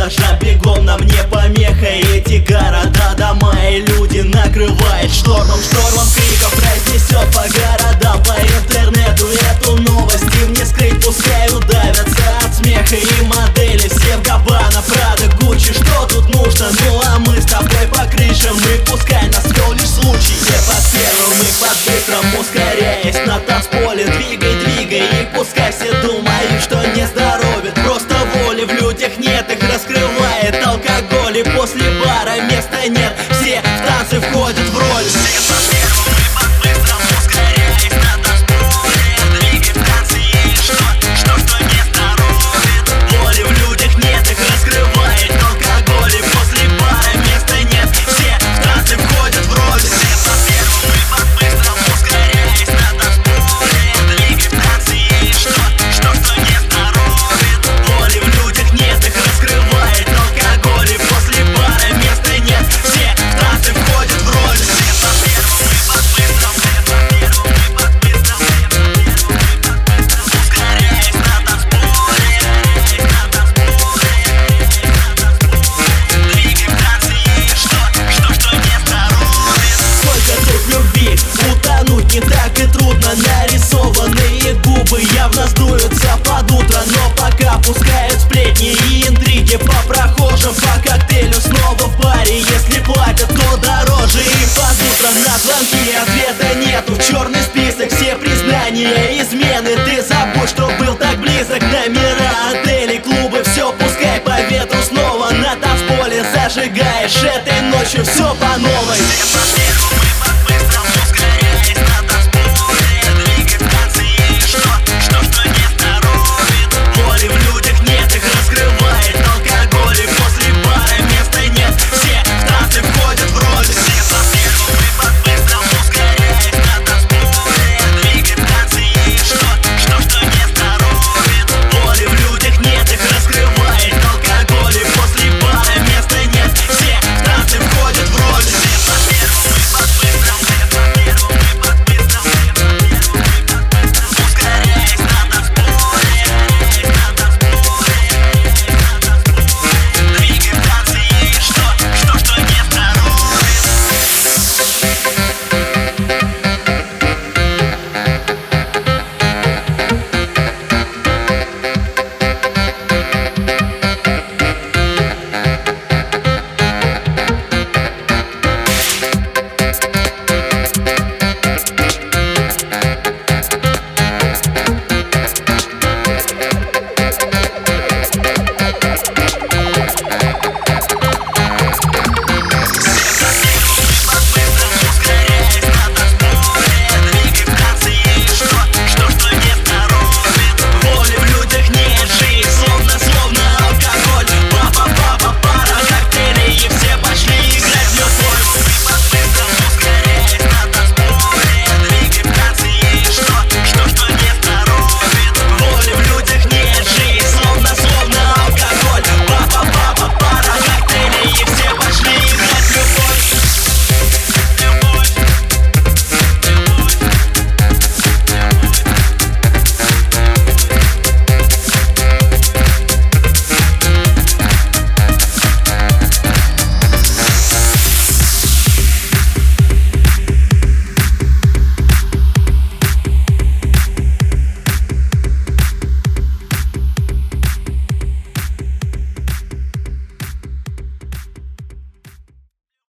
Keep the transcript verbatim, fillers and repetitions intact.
этажа, бегом нам не помеха. Эти города, дома и люди накрывает штормом, штормом криков разнесет по городам, по интернету эту новость им не скрыть. Пускай удавятся от смеха и модели все в Габбана, Прада, Гуччи. Что тут нужно? Ну а мы с тобой по крышам, мы пускай нас вел лишь случай. Не под первым, мы под быстрым, ускоряясь на танцполе. Двигай, двигай, и пускай все думают, что не здоровит. Просто воли в людях нет, их раскрывает алкоголь. И после бара места нет, все в танцы входят в роль. Все под первым, мы под быстрым, ускоряясь на танцполе. Двигай в танцы, и что, что, что не здоровит. Воли в людях нет, их раскрывает алкоголь. И после бара места нет, все в танцы входят в роль. Все под первым, мы под быстрым, ускоряясь на танцполе. Двигай в танцы, и что, что, что не здоровит. Воли в людях нет, их раскрывает алкоголь. И после бара места нет, все в танцы входят в роль. Все под первым, мы под быстрым, все под первым, мы под быстрым, все под первым, мы под быстрым, ускоряясь на танцполе. На танцполе, на танцполе. Двигай в танцы, и что, что, что не здоровит. Сколько тут любви, утонуть не так и трудно. Нарисованные губы явно сдуются под утро, но пока пускают сплетни и интриги по прохожим, по коктейлю снова в баре. Если платят, то дороже. И под утро на звонки ответа нету. Черный список, все признания, измены. Ты забудь, что был так близок. Номера, отели, клубы, все пускай по ветру снова. На танцполе зажигаешь этой ночью все по новой.